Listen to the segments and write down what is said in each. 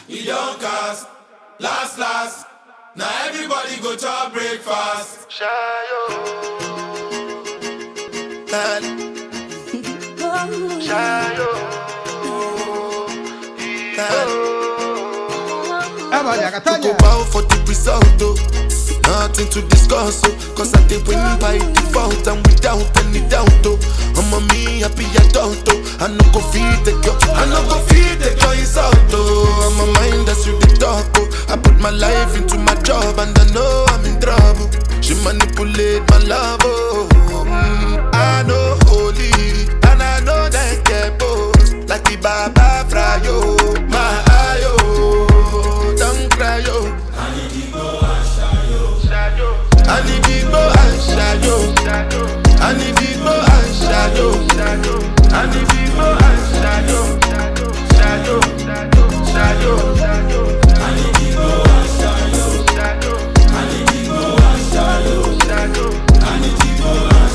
he don't cast. Last, now everybody go to breakfast. Shayo. Shayo. Go bow for the result, oh. Nothing to discuss, oh. Cause I did win by default and without any doubt, oh. I'm a me happy adult, oh. I no go feed the girl, I no go feed the girl insult, oh. I'm a mind that's you the talk, oh. I put my life into my job and I know I'm in trouble. She manipulate my love, oh. I know holy and I know that get both. Like the Baba Frayo, my ayo. Don't cry, yo. I need to go and shayo. I need to go and shayo. I need to go and shayo. I need to go and shayo. Shayo. I need to go and shayo. I need to go and shayo. I need to go and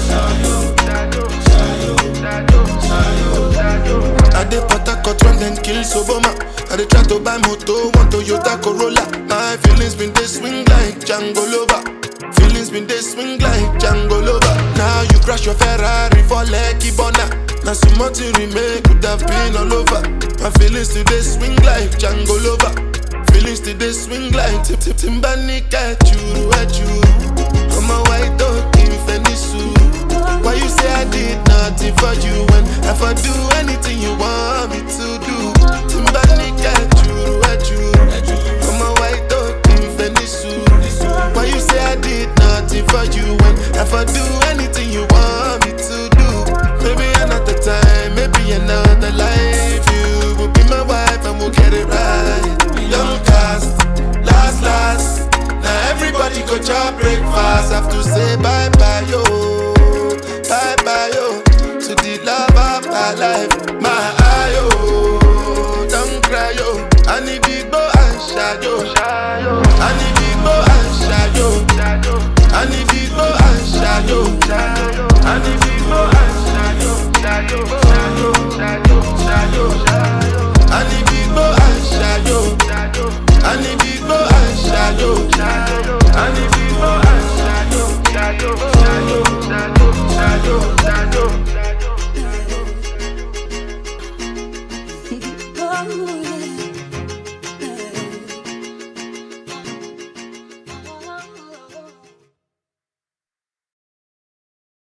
shayo. I dey Port-Harcourt run then kill Soboma. I dey try to buy moto, one Toyota Corolla. My feelings been they swing like Django Lover. Feelings been they swing like Django Lover. Now you crash your Ferrari for Lucky Bona. Now some more to remake could have been all over. My feelings today swing like Django Lover. Feelings today swing like Timbani at you. I'm a white dog in Fenisu. Why you say I did nothing for you when if I do anything you want?